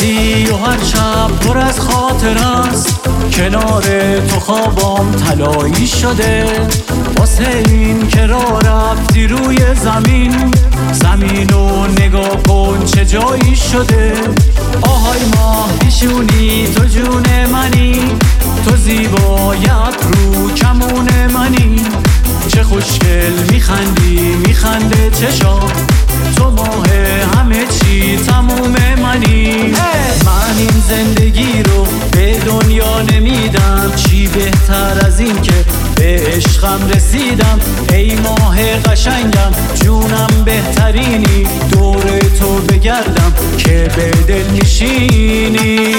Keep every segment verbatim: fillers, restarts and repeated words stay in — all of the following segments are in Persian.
هستی و هر شب پر از خاطر است، کنار تو خوابم طلایی شده. واسه این که راه رفتی روی زمین، زمینو نگاه کن چه جایی شده. آهای ماه پیشونی تو جون منی، تو زیبای ابرو کمون منی. چه خوشگل میخندی میخنده چشام، تو ماه همه چی تموم منی. من این زندگی رو به دنیا نمیدم، چی بهتر از این که به عشقم رسیدم. ای ماه قشنگم جونم بهترینی، دور تو بگردم که به دل میشینی.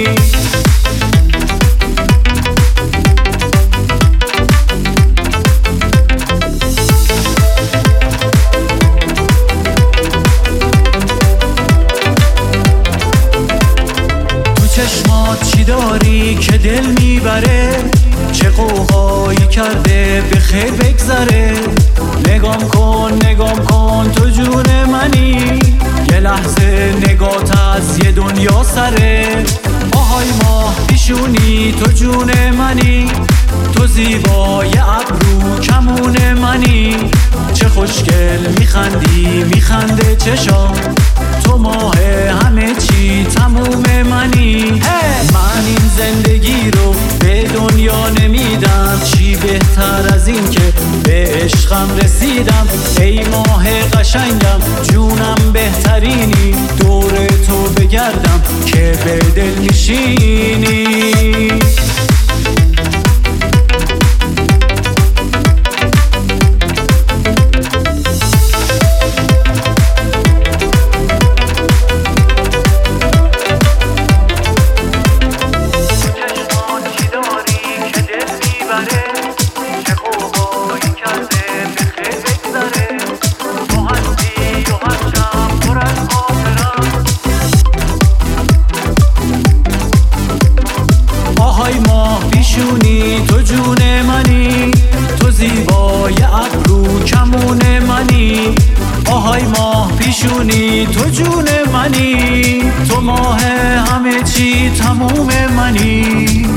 چشمات چی داری که دل میبره، چه قوقایی کرده به خیر بگذره. نگام کن نگام کن تو جون منی، یه لحظه نگات از یه دنیا سره. آهای ماه پیشونی تو جون منی، تو زیبای ابرو کمون منی. چه خوشگل میخندی میخنده چشام، تو ماه همه چی تموم منی. من این زندگی رو به دنیا نمیدم، چی بهتر از این که به عشقم رسیدم. ای ماه قشنگم جونم بهترینی، دور تو بگردم که به دل میشینی. پیشونی تو جون منی، تو زیبای ابرو کمون منی. آهای ماه پیشونی تو جون منی، تو ماه همه چی تموم منی.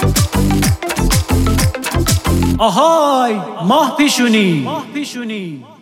آهای ماه پیشونی.